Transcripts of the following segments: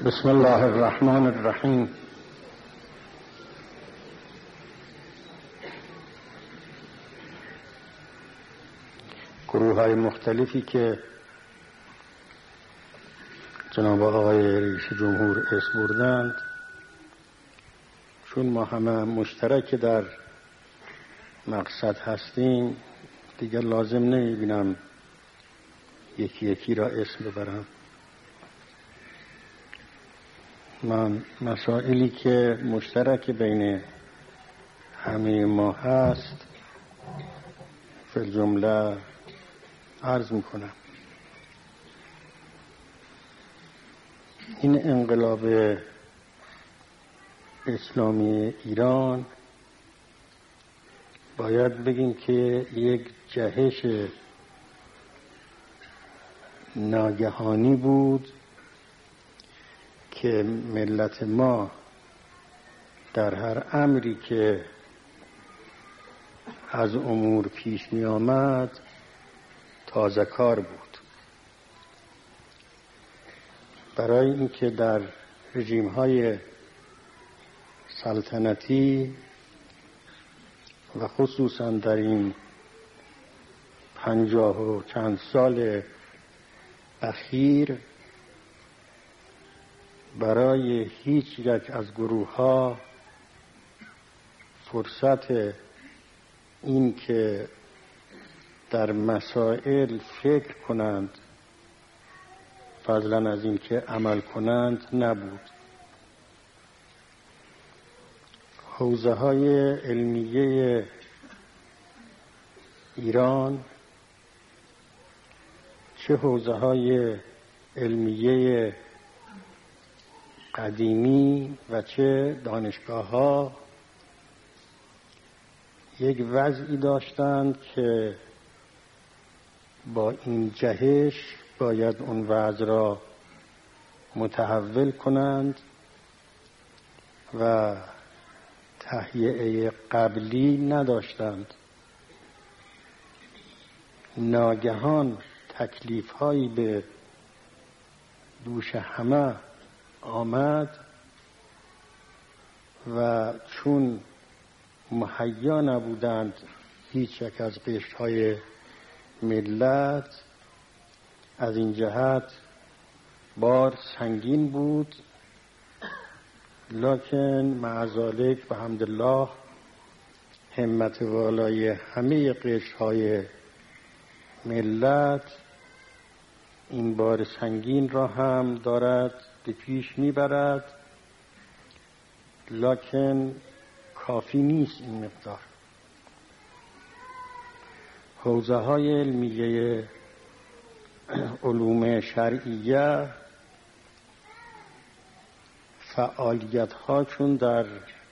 بسم الله الرحمن الرحیم. گروه‌های مختلفی که جناب آقای رئیس جمهور اسم بردند، چون ما همه مشترک در مقصد هستیم دیگر لازم نمی‌بینم یکی یکی را اسم ببرم. من مسائلی که مشترک بین همه ما هست فی الجمله عرض میکنم. این انقلاب اسلامی ایران باید بگیم که یک جهش ناگهانی بود که ملت ما در هر امری که از امور پیش می آمد تازه کار بود. برای اینکه در رژیم‌های سلطنتی و خصوصا در این 50 و چند سال اخیر برای هیچ یک از گروه‌ها فرصت این که در مسائل فکر کنند فضلا از این که عمل کنند نبود. حوزه‌های علمیه ایران، چه حوزه‌های علمیه قدیمی و چه دانشگاه‌ها، یک وضعی داشتند که با این جهش باید اون وضع را متحول کنند و تهیئه قبلی نداشتند. ناگهان تکلیف‌هایی به دوش همه آمد و چون مهیا نبودند هیچ یک از قشرهای ملت، از این جهت بار سنگین بود، لکن مع ذالک و حمدالله همت والای همه قشرهای ملت این بار سنگین را هم دارد به پیش میبرد، لکن کافی نیست این مقدار. حوزه‌های علمیه علوم شرعیه فعالیت‌ها چون در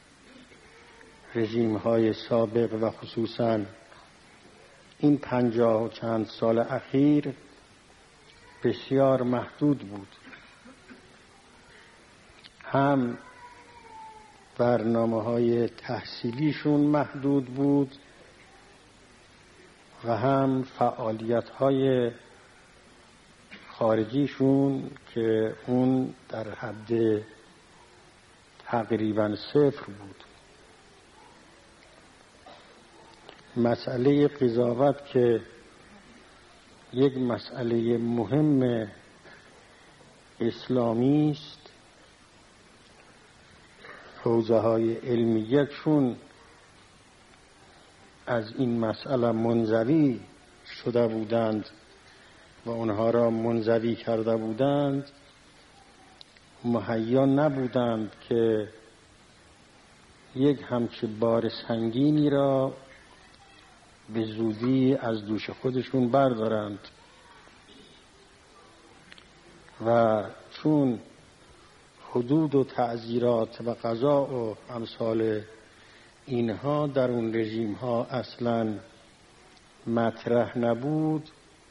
رژیم‌های سابق و خصوصاً این 50 و چند سال اخیر بسیار محدود بود. هم برنامه‌های تحصیلیشون محدود بود و هم فعالیت‌های خارجیشون که اون در حد تقریباً صفر بود. مسئله قضاوت که یک مسئله مهم اسلامی است، حوزه‌های علمیه چون از این مسئله منزوی شده بودند و اونها را منزوی کرده بودند، مهیا نبودند که یک همچه بار سنگینی را به زودی از دوش خودشون بردارند و چون حدود و تعزیرات و قضا و امثال اینها در اون رژیم ها اصلا مطرح نبود،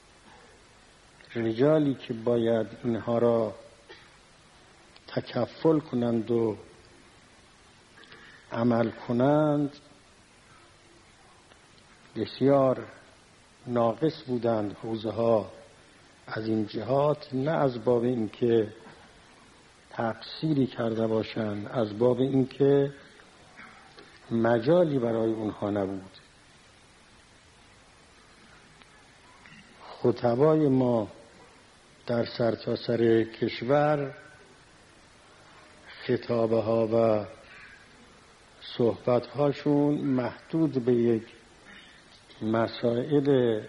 رجالی که باید اینها را تکفل کنند و عمل کنند بسیار ناقص بودند. حوزه ها از این جهات، نه از باب این که تقصیری کرده باشند از باب اینکه مجالی برای اونها نبود. خطبای ما در سرتاسر کشور خطابه ها و صحبت هاشون محدود به یک مسائل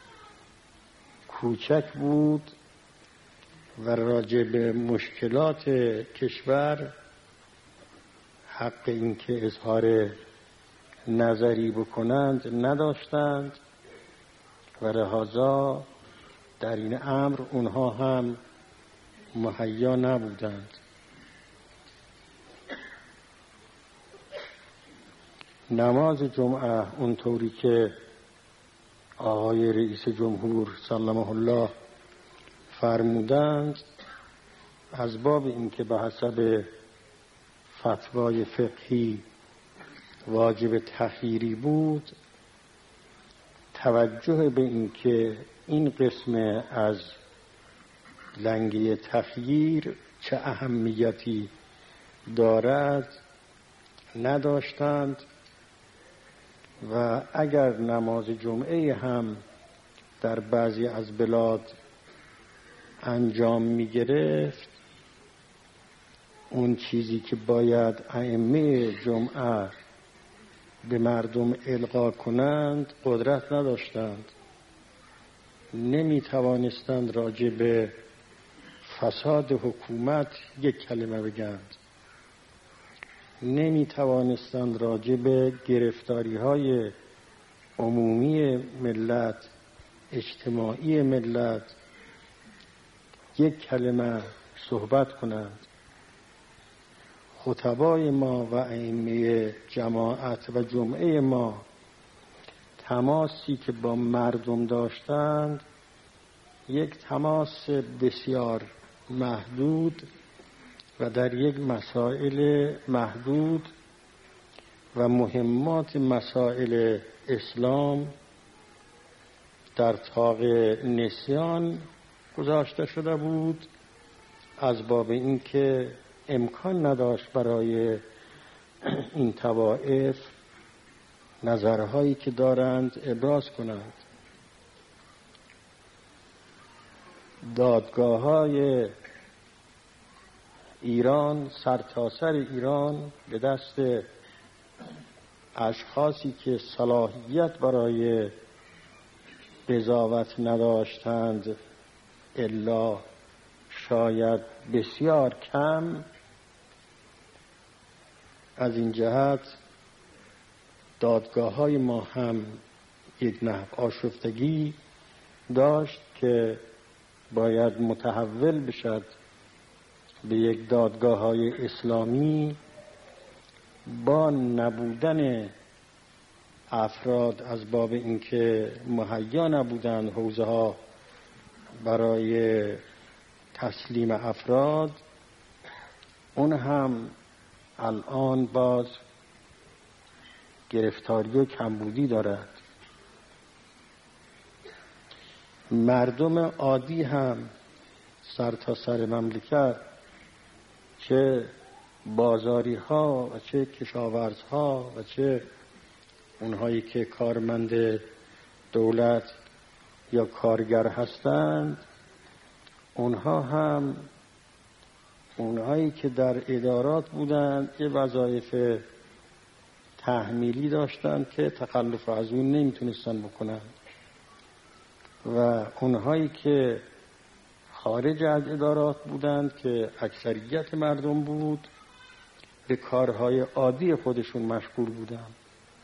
کوچک بود و راجع به مشکلات کشور حق اینکه اظهار نظری بکنند نداشتند و لذا در این امر اونها هم مهیا نبودند. نماز جمعه اونطوری که آقای رئیس جمهور سلمه الله فرمودند از باب اینکه به حسب فتوای فقهی واجب تخییری بود، توجه به اینکه این قسم از لنگه تخییر چه اهمیتی دارد نداشتند و اگر نماز جمعه هم در بعضی از بلاد انجام می گرفت، اون چیزی که باید ائمه جمعه به مردم القا کنند قدرت نداشتند. نمی توانستند راجع به فساد حکومت یک کلمه بگند، نمی توانستند راجع به گرفتاری های عمومی ملت، اجتماعی ملت یک کلمه صحبت کنند. خطبای ما و ائمه جماعت و جمعه ما تماسی که با مردم داشتند یک تماس بسیار محدود و در یک مسائل محدود و مهمات مسائل اسلام در طاق نسیان گذاشته شده بود، از باب اینکه امکان نداشت برای این طوائف نظرهایی که دارند ابراز کنند. دادگاه‌های ایران، سرتاسر ایران، به دست اشخاصی که صلاحیت برای قضاوت نداشتند الا شاید بسیار کم، از این جهت دادگاه‌های ما هم یک نحو آشفتگی داشت که باید متحول بشد به یک دادگاه‌های اسلامی با نبودن افراد از باب اینکه مهیا نبودند حوزه ها برای تسلیم افراد. اون هم الان باز گرفتاری و کمبودی دارد. مردم عادی هم سرتاسر مملکت، چه بازاری ها و چه کشاورز ها و چه اونهایی که کارمند دولت یا کارگر هستند، اونها هم اونهایی که در ادارات بودند یه وظایف تحمیلی داشتند که تخلف از اون نمیتونستن بکنند و اونهایی که خارج از ادارات بودند که اکثریت مردم بود به کارهای عادی خودشون مشغول بودند.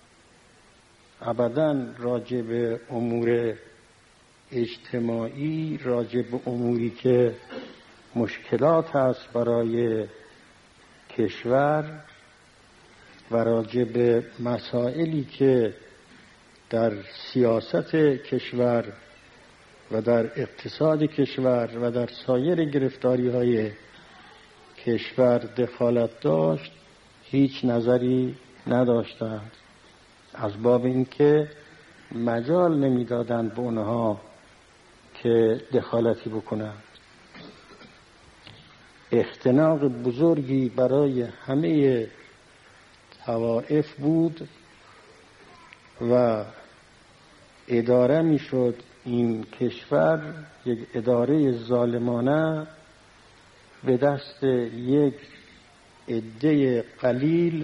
ابداً راجع به امور اجتماعی، راجع به اموری که مشکلات هست برای کشور و راجع به مسائلی که در سیاست کشور و در اقتصاد کشور و در سایر گرفتاری‌های کشور دخالت داشت هیچ نظری نداشتند، از باب اینکه مجال نمیدادند به اونها که دخالتی بکنند. اختناق بزرگی برای همه طوائف بود و اداره میشد این کشور یک اداره ظالمانه به دست یک عده قلیل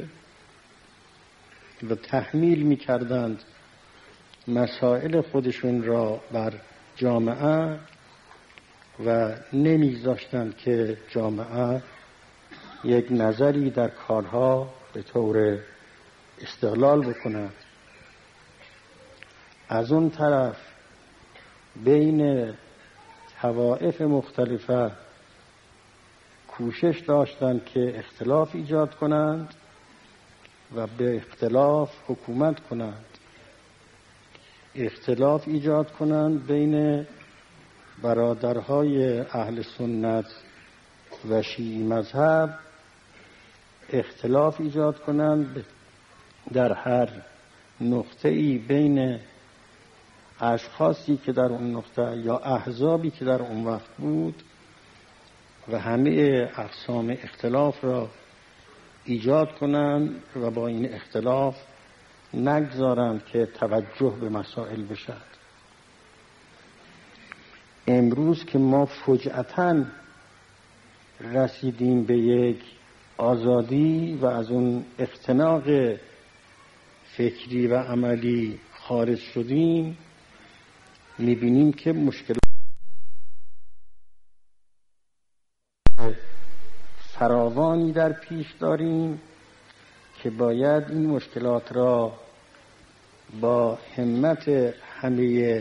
و تحمیل می‌کردند مسائل خودشون را بر جامعه و نمی‌گذاشتند که جامعه یک نظری در کارها به طور استقلال بکند. از اون طرف بین طوائف مختلفه کوشش داشتند که اختلاف ایجاد کنند و به اختلاف حکومت کنند، اختلاف ایجاد کنند بین برادرهای اهل سنت و شیعی مذهب، اختلاف ایجاد کنند در هر نقطه‌ای بین اشخاصی که در اون نقطه یا احزابی که در اون وقت بود و همه اقسام اختلاف را ایجاد کنند و با این اختلاف نگذارند که توجه به مسائل بشد. امروز که ما فجأتاً رسیدیم به یک آزادی و از اون اختناق فکری و عملی خارج شدیم، می‌بینیم که مشکلات فراوانی در پیش داریم که باید این مشکلات را با همت همه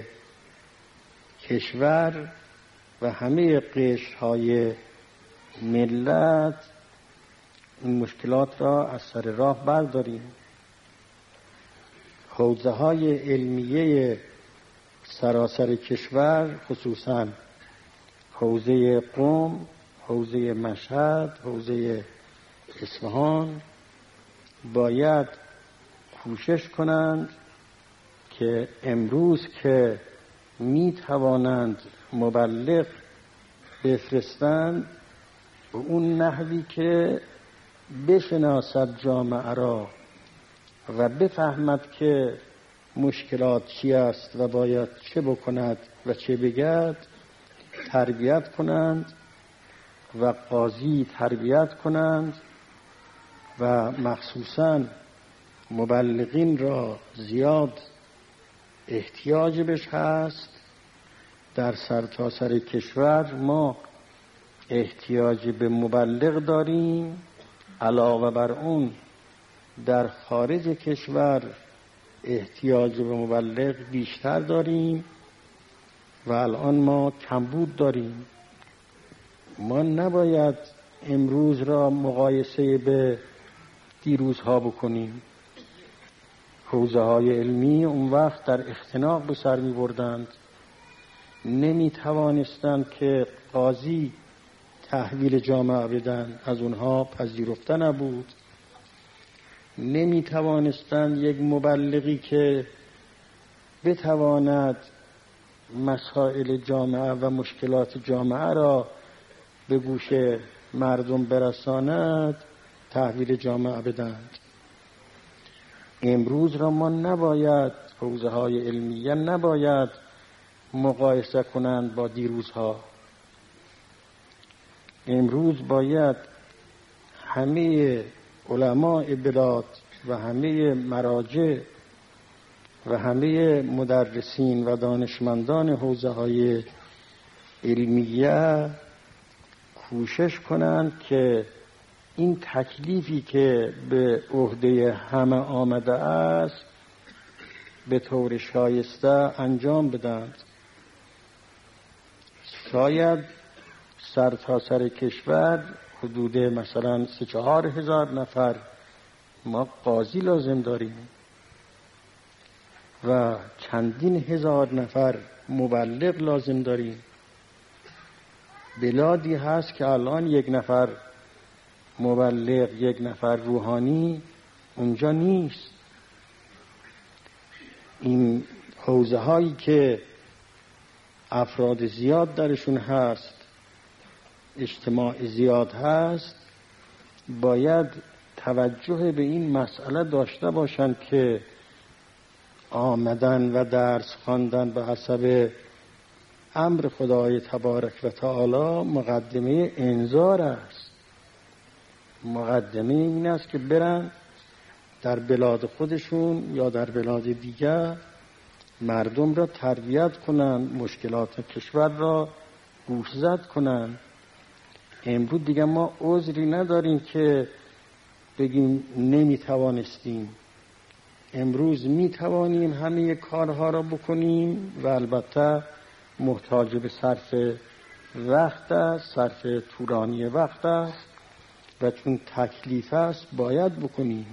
کشور و همه قشرهای ملت این مشکلات را از سر راه برداریم. حوزه‌های علمیه سراسر کشور، خصوصاً حوزه قم، حوزه مشهد، حوزه اصفهان، باید کوشش کنند که امروز که می توانند مبلغ بفرستند به اون نحوی که بشناسد جامعه را و بفهمد که مشکلات چی است و باید چه بکند و چه بگد، تربیت کنند و قاضی تربیت کنند و مخصوصاً مبلغین را زیاد احتیاج بهش هست. در سرتاسر کشور ما احتیاج به مبلغ داریم، علاوه بر اون در خارج کشور احتیاج به مبلغ بیشتر داریم و الان ما کمبود داریم. ما نباید امروز را مقایسه به دیروزها بکنیم. حوزه های علمی اون وقت در اختناق به سر می بردند، نمی توانستند که قاضی تحویل جامعه بدن، از اونها پذیرفته نبود. نمی توانستند یک مبلغی که بتواند مسائل جامعه و مشکلات جامعه را به گوش مردم برساند تحویل جامعه بدند. امروز را ما نباید، حوزه های علمیه نباید مقایسه کنند با دیروزها. امروز باید همه علماء بلاد و همه مراجع و همه مدرسین و دانشمندان حوزه های علمیه کوشش کنند که این تکلیفی که به عهده همه آمده است به طور شایسته انجام بدند. شاید سرتاسر کشور حدود مثلا 3-4 هزار نفر ما قاضی لازم داریم و چندین هزار نفر مبلغ لازم داریم. بلادی هست که الان 1 نفر مبلغ، 1 نفر روحانی اونجا نیست. این حوزه هایی که افراد زیاد درشون هست اجتماع زیاد هست باید توجه به این مسئله داشته باشند که آمدن و درس خواندن به حسب امر خدای تبارک و تعالی مقدمه انذار است. مقدمه این است که برن در بلاد خودشون یا در بلاد دیگر مردم را تربیت کنن، مشکلات کشور را گوشزد کنن. امروز دیگه ما عذری نداریم که بگیم نمیتوانستیم. امروز میتوانیم همه کارها را بکنیم و البته محتاج به صرف وقت است، صرف طولانی وقت است و چون تکلیف است باید بکنیم.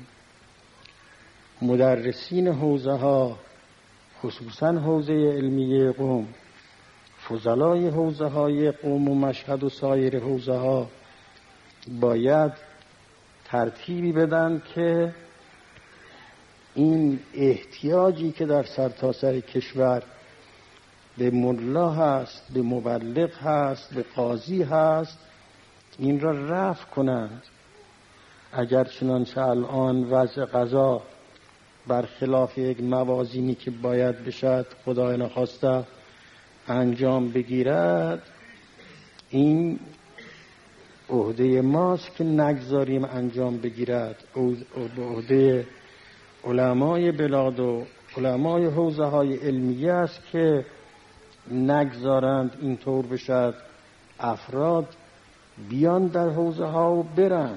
مدرسین حوزه ها، خصوصا حوزه علمیه قم، فضلای حوزه های قم و مشهد و سایر حوزه ها باید ترتیبی بدن که این احتیاجی که در سرتاسر کشور به ملا هست، به مبلغ هست، به قاضی هست، این را رفع کنند. اگر چنانچه الان وضع قضا برخلاف یک موازینی که باید بشد خدای نخواسته انجام بگیرد، این عهده ماست که نگذاریم انجام بگیرد. عهده علمای بلاد و علمای حوزه های علمیه است که نگذارند اینطور بشد افراد بیان در حوزه ها و برند.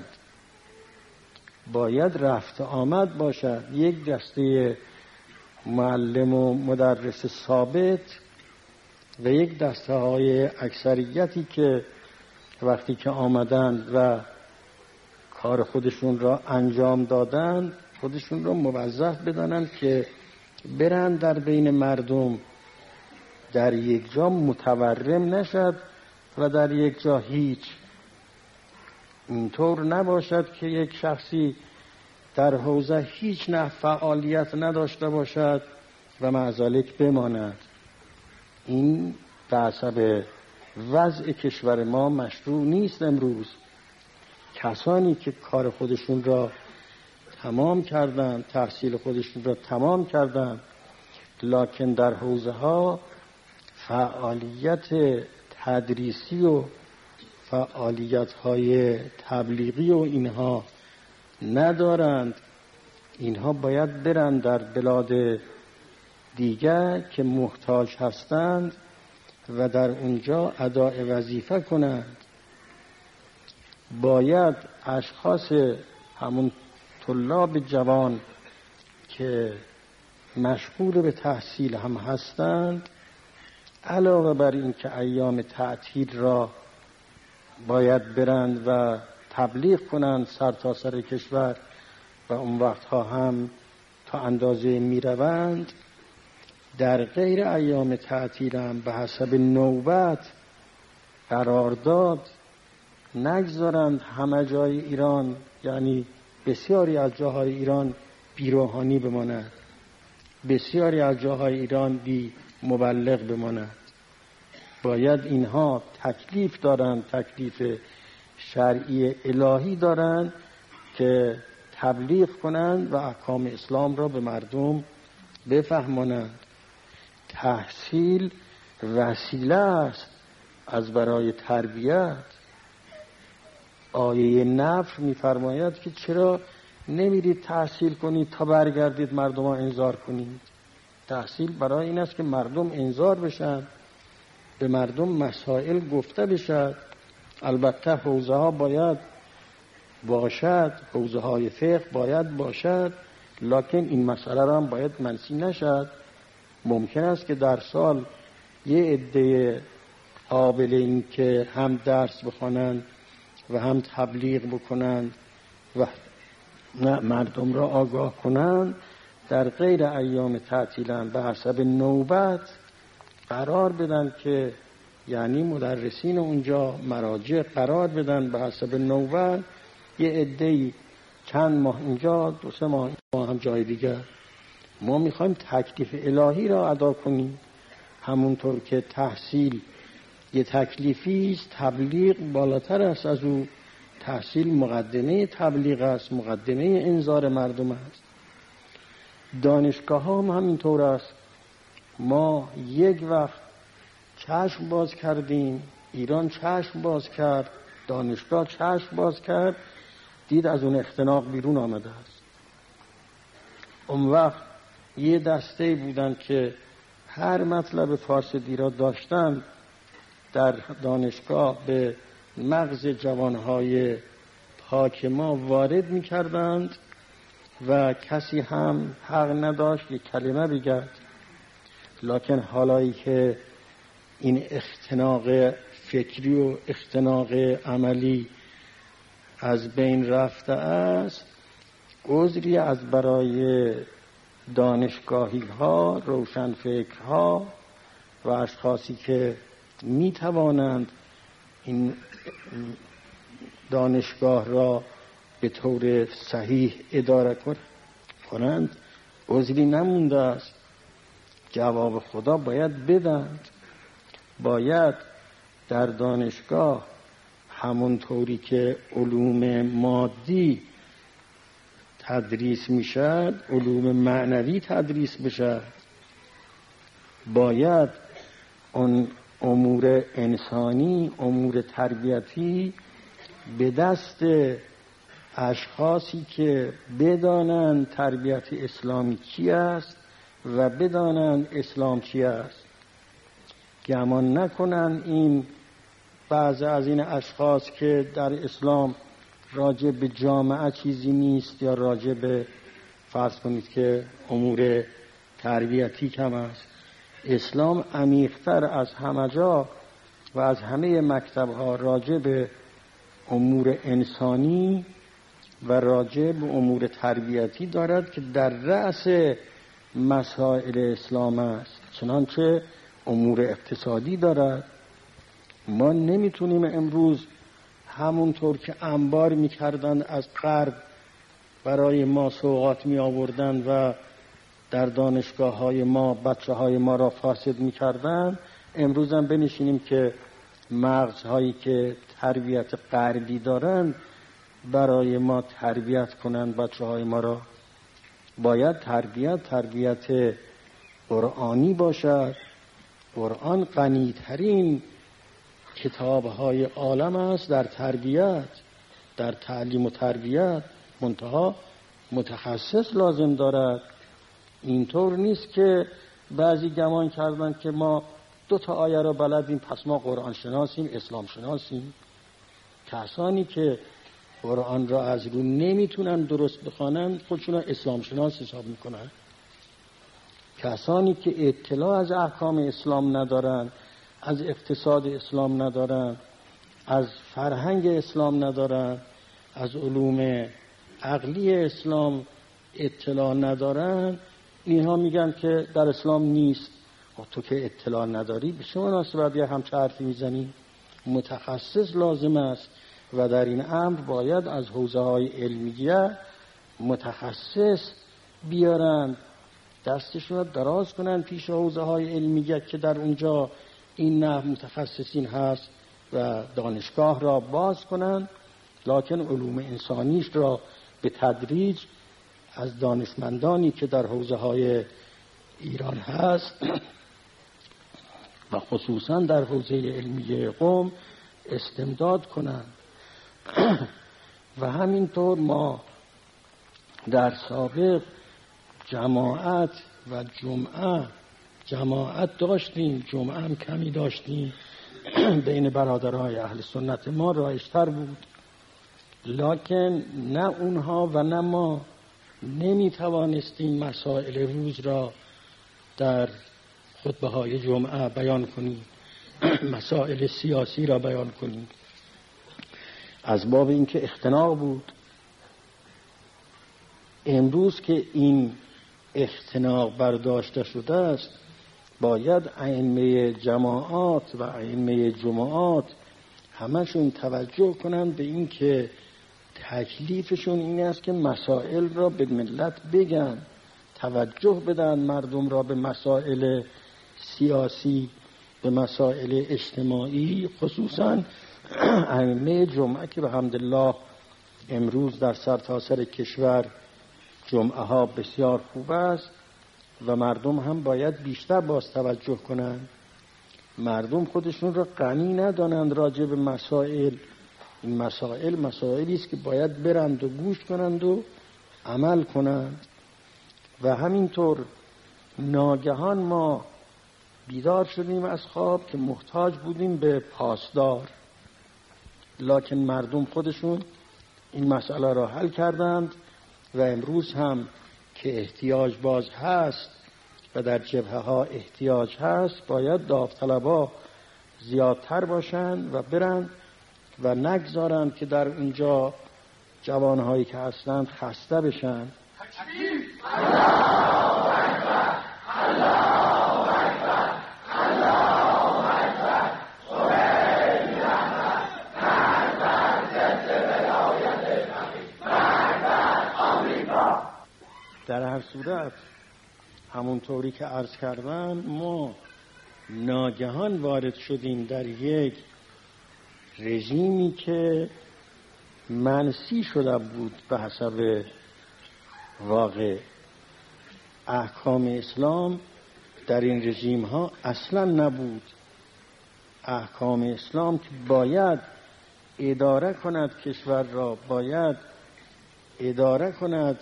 باید رفت آمد باشد. یک دسته معلم و مدرس ثابت و یک دسته های اکثریتی که وقتی که آمدند و کار خودشون را انجام دادند خودشون را موظف بدانند که برند در بین مردم، در یک جا متورم نشد و در یک جا هیچ. اینطور نباشد که یک شخصی در حوزه هیچ نه فعالیت نداشته باشد و مع ذلک بماند. این به حسب وضع کشور ما مشروع نیست. امروز کسانی که کار خودشون را تمام کردن، تحصیل خودشون را تمام کردن، لکن در حوزه ها فعالیت تدریسی و فعالیت های تبلیغی و اینها ندارند، اینها باید برند در بلاد دیگر که محتاج هستند و در اونجا اداء وظیفه کنند. باید اشخاص همون طلاب جوان که مشغول به تحصیل هم هستند علاوه بر این که ایام تعطیل را باید برند و تبلیغ کنند سرتاسر کشور و اون وقتها هم تا اندازه می روند، در غیر ایام تعطیل هم به حسب نوبت قرارداد نگذارند همه جای ایران، یعنی بسیاری از جاهای ایران بی روحانی بماند، بسیاری از جاهای ایران بی مبلغ بماند. باید اینها تکلیف دارند، تکلیف شرعی الهی دارند که تبلیغ کنند و احکام اسلام را به مردم بفهمانند. تحصیل وسیله است از برای تربیت. آیه نفر می‌فرماید که چرا نمیرید تحصیل کنید تا برگردید مردم ها انذار کنید. تحصیل برای این است که مردم انذار بشن، به مردم مسائل گفته بشد. البته حوزه ها باید باشد، حوزه های فقه باید باشد، لکن این مسئله را هم باید منسی نشد. ممکن است که در سال یه عده قابل این که هم درس بخوانند و هم تبلیغ بکنند و مردم را آگاه کنند، در غیر ایام تعطیلند به حسب نوبت قرار بدن که یعنی مدرسین اونجا مراجع قرار بدن به حسب نوبت، یه عده‌ای چند ماه اینجا، 2-3 ماه هم جای دیگر. ما میخوایم تکلیف الهی را ادا کنیم. همونطور که تحصیل یه تکلیفی است، تبلیغ بالاتر است از او. تحصیل مقدمه تبلیغ است، مقدمه انذار مردم است. دانشگاه ها هم همینطور است. ما یک وقت چشم باز کردیم، ایران چشم باز کرد، دانشگاه چشم باز کرد، دید از اون اختناق بیرون آمده است. اون وقت یه دسته بودن که هر مطلب فاسدی را داشتن در دانشگاه به مغز جوانهای پاک ما وارد می کردند و کسی هم حق نداشت یک کلمه بگد. لکن حالایی که این اختناق فکری و اختناق عملی از بین رفته است، عذری از برای دانشگاهی ها، روشنفکرها و اشخاصی که می توانند این دانشگاه را به طور صحیح اداره کنند عذری نمونده است. جواب خدا باید بدند. باید در دانشگاه همونطوری که علوم مادی تدریس میشد، علوم معنوی تدریس بشد. باید اون امور انسانی، امور تربیتی به دست اشخاصی که بدانند تربیت اسلامی چی است و بدانند اسلام چی است. گمان نکنن این بعض از این اشخاص که در اسلام راجع به جامعه چیزی نیست یا راجع به فرض کنید که امور تربیتی کم است. اسلام عمیق‌تر از همه جا و از همه مکتب‌ها راجع به امور انسانی و راجع به امور تربیتی دارد که در رأس مسائل اسلام است. چنانچه امور اقتصادی دارد. ما نمیتونیم امروز همونطور که انبار میکردن از غرب برای ما سوغات می آوردن و در دانشگاه های ما بچه های ما را فاسد میکردن، امروز هم بنشینیم که مغزهایی که تربیت غربی دارن برای ما تربیت کنن بچه های ما را. باید تربیت قرآنی باشد. قرآن غنی‌ترین کتاب‌های عالم است در تربیت، در تعلیم و تربیت. منتها متخصص لازم دارد. اینطور نیست که بعضی گمان کردن که ما 2 آیه را بلدیم پس ما قرآن شناسیم، اسلام شناسیم. کسانی که قرآن را از رو نمیتونن درست بخوانن خودشون را اسلام شناس حساب میکنن. کسانی که اطلاع از احکام اسلام ندارن، از اقتصاد اسلام ندارن، از فرهنگ اسلام ندارن، از علوم عقلی اسلام اطلاع ندارن، اینها میگن که در اسلام نیست. تو که اطلاع نداری به چه مناسبت یه همچه حرفی میزنی؟ متخصص لازم است و در این امر باید از حوزه های علمیه متخصص بیارن، دستشون رو دراز کنن پیش حوزه های علمیه که در اونجا این نه متخصصین هست و دانشگاه را باز کنن. لکن علوم انسانیش را به تدریج از دانشمندانی که در حوزه های ایران هست و خصوصا در حوزه علمیه قم استمداد کنن. و همینطور ما در سابق جماعت و جماعت داشتیم، جمعه هم کمی داشتیم. بین برادرای اهل سنت ما رایج‌تر بود. لکن نه اونها و نه ما نمیتوانستیم مسائل روز را در خطبه های جمعه بیان کنیم، مسائل سیاسی را بیان کنیم، از باب اینکه اختناق بود. امروز که این اختناق برداشته شده است، باید ائمه جماعات و ائمه جماعات همشون توجه کنند به این که تکلیفشون این است که مسائل را به ملت بگن، توجه بدن مردم را به مسائل سیاسی، به مسائل اجتماعی، خصوصا ائمه جمعه که به حمدالله امروز در سرتاسر کشور جمعه ها بسیار خوب است و مردم هم باید بیشتر باز توجه کنند. مردم خودشون را غنی ندانند راجع به مسائل. این مسائلی است که باید برند و گوش کنند و عمل کنند. و همینطور ناگهان ما بیدار شدیم از خواب که محتاج بودیم به پاسدار، لکن مردم خودشون این مسئله را حل کردند و امروز هم که احتیاج باز هست و در جبهه ها احتیاج هست، باید داوطلبا زیادتر باشند و برند و نگذارند که در اونجا جوانهایی که هستند خسته بشن. در هر صورت همونطوری که عرض کردم ما ناگهان وارد شدیم در یک رژیمی که منسی شده بود به حسب واقع. احکام اسلام در این رژیم ها اصلا نبود. احکام اسلام که باید اداره کند کشور را، باید اداره کند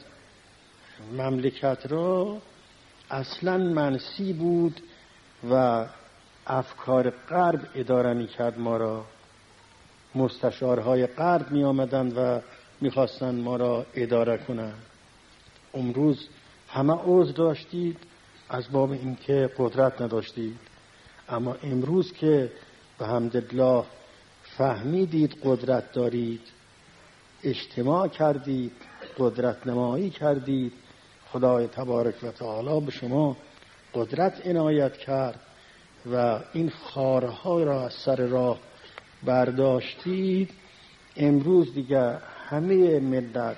مملکت را، اصلا منسی بود و افکار غرب اداره می کرد ما را. مستشارهای غرب می آمدند و می خواستند ما را اداره کنند. امروز همه عذر داشتید از باب اینکه قدرت نداشتید، اما امروز که به حمدالله فهمیدید قدرت دارید، اجتماع کردید، قدرت نمایی کردید، خدای تبارک و تعالی به شما قدرت عنایت کرد و این خارها را از سر راه برداشتید. امروز دیگر همه ملت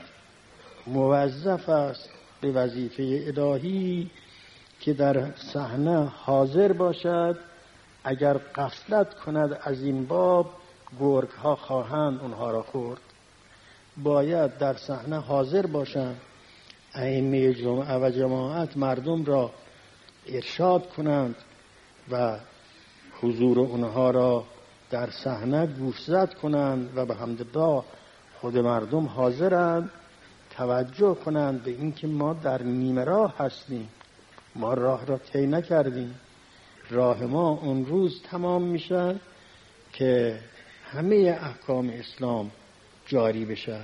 موظف است به وظیفه الهی که در صحنه حاضر باشد. اگر غفلت کند از این باب، گرگ ها خواهند اونها را خورد. باید در صحنه حاضر باشند. ائمه جمعه و جماعت مردم را ارشاد کنند و حضور اونها را در صحنه گوشزد کنند و به حمدالله خود مردم حاضرند. توجه کنند به اینکه ما در نیمه راه هستیم، ما راه را طی نکردیم. راه ما اون روز تمام میشه که همه احکام اسلام جاری بشه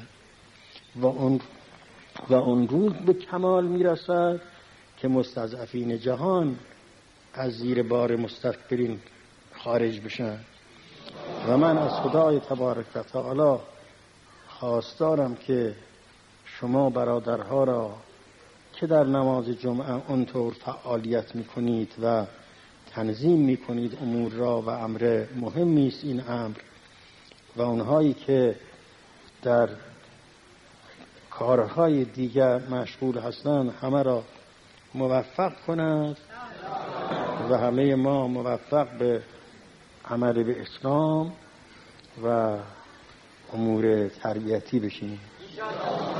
و اون روز به کمال میرسد که مستضعفین جهان از زیر بار مستکبرین خارج بشن. و من از خدای تبارک و تعالی خواستارم که شما برادرها را که در نماز جمعه اونطور فعالیت میکنید و تنظیم میکنید امور را و امر مهمی است این امر، و اونهایی که در کارهای دیگر مشغول هستند همه را موفق کنند و همه ما موفق به عمل به اسلام و امور تربیتی بشیم.